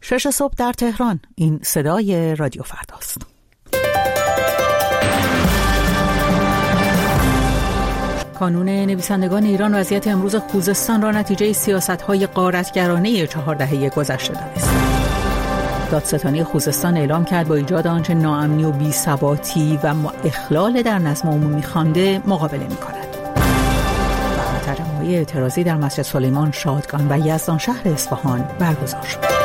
6 صبح در تهران. این صدای رادیو فرداست. کانون نویسندگان ایران وضعیت امروز خوزستان را نتیجه سیاست‌های غارتگرانه 4 دهه گذشته دانست. دادستانی خوزستان اعلام کرد با ایجاد آنچه ناامنی و بی‌ثباتی و اخلال در نظم عمومی خوانده مقابله می‌کند. تجمع‌های اعتراضی در مسجد سلیمان شادگان و یزدان شهر اصفهان برگزار شد.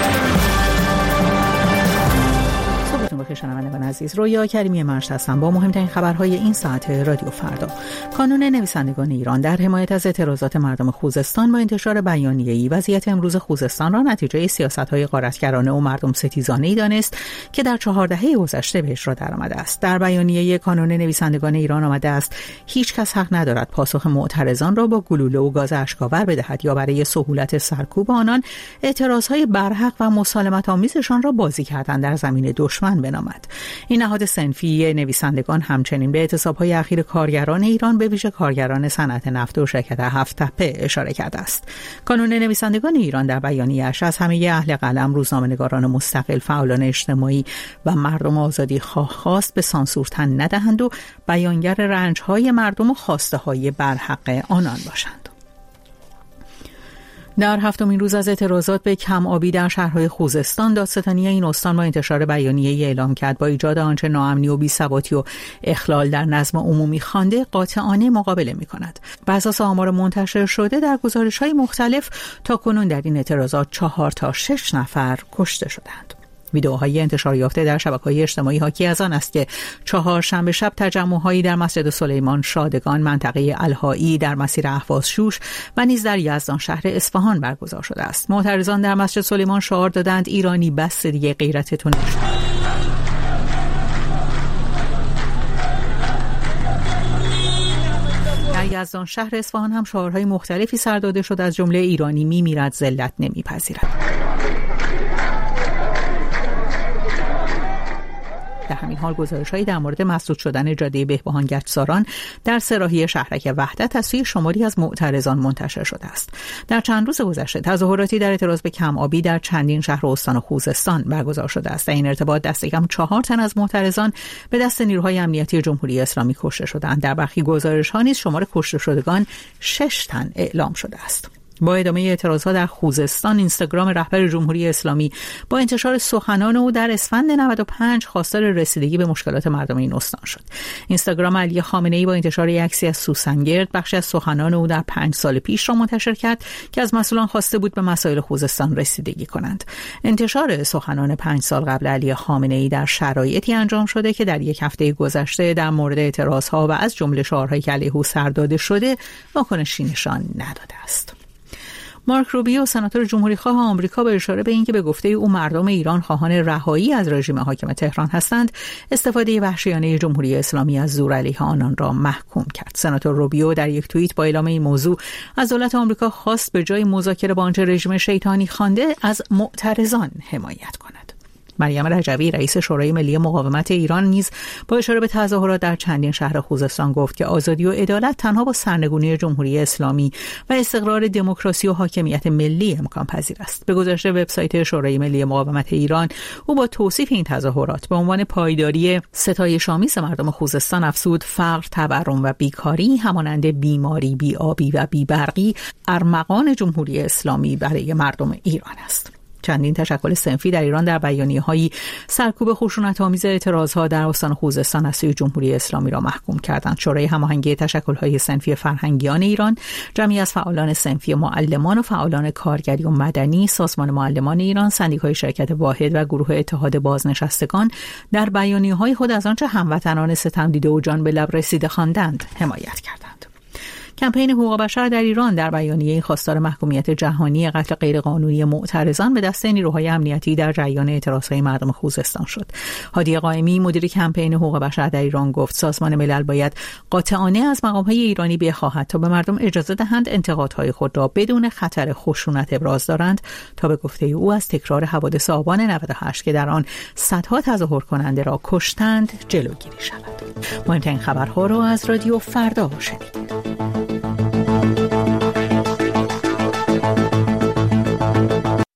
شنوندگان عزیز، رویا کریمی مرشد هستم با مهمترین خبرهای این ساعت رادیو فردا. کانون نویسندگان ایران در حمایت از اعتراضات مردم خوزستان با انتشار بیانیه‌ای وضعیت امروز خوزستان را نتیجه سیاست‌های غارتگرانه و مردم ستیزانه‌ای دانست که در 4 دهه گذشته به اجرا درآمده است. در بیانیه کانون نویسندگان ایران آمده است هیچ کس حق ندارد پاسخ معترضان را با گلوله و گاز اشک‌آور بدهد یا برای سهولت سرکوب آنان اعتراضهای برحق و مسالمت‌آمیزشان را بازی کردن در زمین دشمن بنامد. این نهاد صنفی نویسندگان همچنین به اعتصاب‌های اخیر کارگران ایران به ویژه کارگران صنعت نفت و شرکت هفت تپه اشاره کرده است. کانون نویسندگان ایران در بیانیه‌اش از همه اهل قلم، روزنامه‌نگاران مستقل، فعالان اجتماعی و مردم آزادی خواه خواست به سانسور تن ندهند و بیانگر رنج‌های مردم و خواسته‌های برحق آنان باشند. در 7مین روز از اعتراضات به کم آبی در شهرهای خوزستان، دادستانی این استان با انتشار بیانیه‌ای اعلام کرد با ایجاد آنچه ناامنی و بی‌ثباتی و اخلال در نظم عمومی خوانده قاطعانه مقابله می‌کند. بر اساس آمار منتشر شده در گزارش‌های مختلف تاکنون در این اعتراضات 4 تا 6 نفر کشته شدند. ویدئوهای انتشار یافته در شبکه‌های اجتماعی حاکی از آن است که 4 شنبه شب تجمع‌هایی در مسجد سلیمان شادگان، منطقه الهایی در مسیر اهواز شوش و نیز در یزدان شهر اصفهان برگزار شده است. معترضان در مسجد سلیمان شعار دادند ایرانی بس دیگه غیرتتون نشد. در یزدان شهر اصفهان هم شعارهای مختلفی سر داده شد، از جمله ایرانی میمیرد، ذلت نمیپذیرد. در همین حال گزارش‌هایی در مورد مسدود شدن جاده بهبهان گچساران در سراحی شهرک وحدت از سوی شماری از معترضان منتشر شده است. در چند روز گذشته تظاهراتی در اعتراض به کم آبی در چندین شهر و استان خوزستان برگزار شده است. در این ارتباط دست کم 4 تن از معترضان به دست نیروهای امنیتی جمهوری اسلامی کشته شدند. در برخی گزارش‌ها نیز شمار کشته شدگان 6 تن اعلام شده است. با ادامه اعتراضات در خوزستان، اینستاگرام رهبر جمهوری اسلامی با انتشار سخنان او در اسفند 95 خواستار رسیدگی به مشکلات مردم این استان شد. اینستاگرام علی خامنه‌ای با انتشار عکسی از سوسنگرد بخشی از سخنان او در 5 سال پیش را منتشر کرد که از مسئولان خواسته بود به مسائل خوزستان رسیدگی کنند. انتشار سخنان 5 سال قبل علی خامنه‌ای در شرایطی انجام شده که در یک هفته گذشته در مورد اعتراضها و از جمله شعارهایی که علیه او سر داده شده واکنشی نشان نداده است. مارک روبیو، سناتور جمهوری‌خواه آمریکا، با اشاره به اینکه به گفته او مردم ایران خواهان رهایی از رژیم حاکم تهران هستند، استفاده وحشیانه جمهوری اسلامی از زور علیه آنان را محکوم کرد. سناتور روبیو در یک توییت با اعلام این موضوع از دولت آمریکا خواست به جای مذاکره با آنچه رژیم شیطانی خوانده از معترضان حمایت کند. مریم رجوی، رئیس شورای ملی مقاومت ایران، نیز با اشاره به تظاهرات در چندین شهر خوزستان گفت که آزادی و عدالت تنها با سرنگونی جمهوری اسلامی و استقرار دموکراسی و حاکمیت ملی امکان پذیر است. به گزارش وبسایت شورای ملی مقاومت ایران، او با توصیف این تظاهرات به عنوان پایداری ستایش‌آمیز مردم خوزستان افزود فقر، تورم و بیکاری همانند بیماری، بی‌آبی و بی‌برقی ارمغان جمهوری اسلامی برای مردم ایران است. چندین تشکل صنفی در ایران در بیانیه‌هایی سرکوب خشونت‌آمیز اعتراضها در استان خوزستان از سوی جمهوری اسلامی را محکوم کردند. شورای هماهنگی تشکل‌های صنفی فرهنگیان ایران، جمعی از فعالان صنفی معلمان و فعالان کارگری و مدنی، سازمان معلمان ایران، سندیکای شرکت واحد و گروه اتحاد بازنشستگان در بیانیه‌های خود از آنچه هموطنان ستمدیده و جان به لب رسیده خواندند حمایت کردند. کمپین حقوق بشر در ایران در بیانیه خواستار محکومیت جهانی قتل غیرقانونی معترضان به دست نیروهای امنیتی در جریان اعتراضهای مردم خوزستان شد. هادی قائمی، مدیر کمپین حقوق بشر در ایران، گفت سازمان ملل باید قاطعانه از مقام‌های ایرانی بخواهد تا به مردم اجازه دهند انتقادهای خود را بدون خطر خشونت ابراز دارند تا به گفته او از تکرار حوادث آبان 98 که در آن صدها تظاهر کننده را کشتند جلوگیری شود. مهمترین خبرها را از رادیو فردا شنیدید.